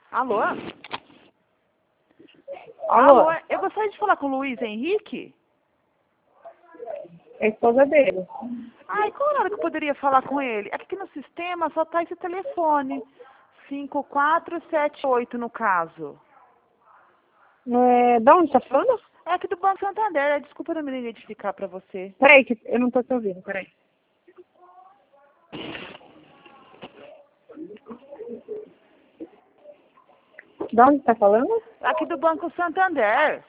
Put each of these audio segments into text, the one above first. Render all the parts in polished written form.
Alô? Alô? Eu gostaria de falar com o Luiz Henrique. É a esposa dele. Ai, qual hora que eu poderia falar com ele? É que aqui no sistema só tá esse telefone. 5478 no caso. Da onde tá falando? É aqui do Banco Santander. Desculpa não me identificar pra você. Peraí, que eu não tô te ouvindo, peraí. Da onde tá falando? Aqui do Banco Santander.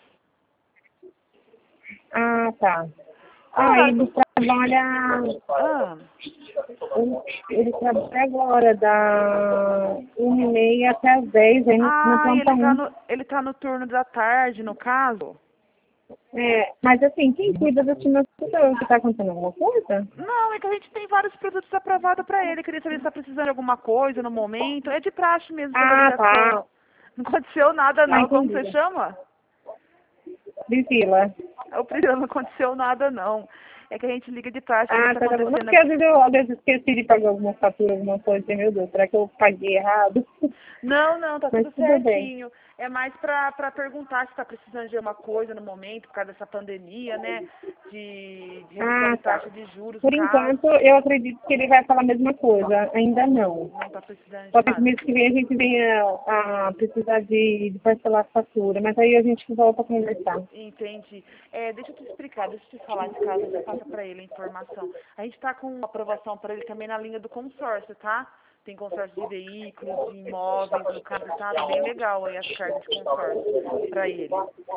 Ah, tá. Ah, Ele trabalha... ah. Ele trabalha agora, da 1h30 até as 10, aí no planta Ele tá no turno da tarde, no caso? Mas assim, quem cuida da finança você tá acontecendo alguma coisa? Não, é que a gente tem vários produtos aprovados pra ele. Queria saber se tá precisando de alguma coisa no momento. É de praxe mesmo, Ah, ligação. tá. Não aconteceu nada não. Como Entendi. você chama? Priscila. O Priscila, não aconteceu nada não. É que a gente liga de praxe, Ah, tá tá bom. Não, acontecendo porque às vezes esqueci de pagar alguma fatura, alguma coisa, assim, meu Deus, será que eu paguei errado? Não, tá Mas tudo tudo bem. certinho. É mais pra perguntar se tá precisando de alguma coisa no momento, por causa dessa pandemia, né? De redução Ah, de tá. taxa de juros, no Por caso. enquanto, eu acredito que ele vai falar a mesma coisa. Ainda não. Não tá precisando de Talvez nada. mês que vem a gente venha a precisar de parcelar a fatura, mas aí a gente volta a conversar. Entendi. Deixa eu te explicar, deixa eu te falar de caso, você passa para ele a informação. A gente está com aprovação para ele também na linha do consórcio, tá? Tem consórcio de veículos, de imóveis, no caso, tá bem legal aí as cartas de consórcio para ele.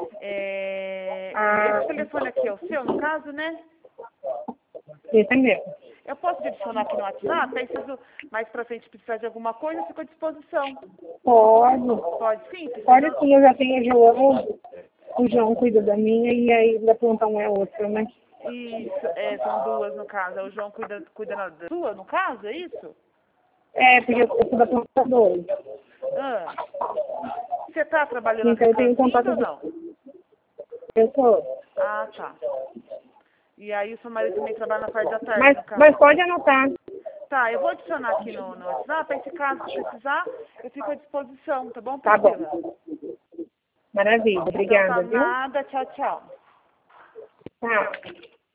Ah, Esse telefone aqui é o seu, no caso, né? entendeu? Eu posso te adicionar aqui no WhatsApp, aí se mais pra frente precisar de alguma coisa, eu fico à disposição. Pode. Pode sim? Pode sim, eu já tenho o João. O João cuida da minha e aí da planta um é outra, né? Isso, são duas no caso. O João cuida da sua, no caso, é isso? Porque eu sou da planta 2. Ah, você tá trabalhando Então eu tenho atrás contato ainda ou de... não? Eu sou. Ah, tá. E aí o seu marido também trabalha na parte da tarde, no caso? Mas pode anotar. Tá, eu vou adicionar aqui no WhatsApp, aí se caso precisar, eu fico à disposição, tá bom, Tá Priscila? bom. Maravilha. Então tá Obrigada, viu? nada, tchau, tchau. Tchau.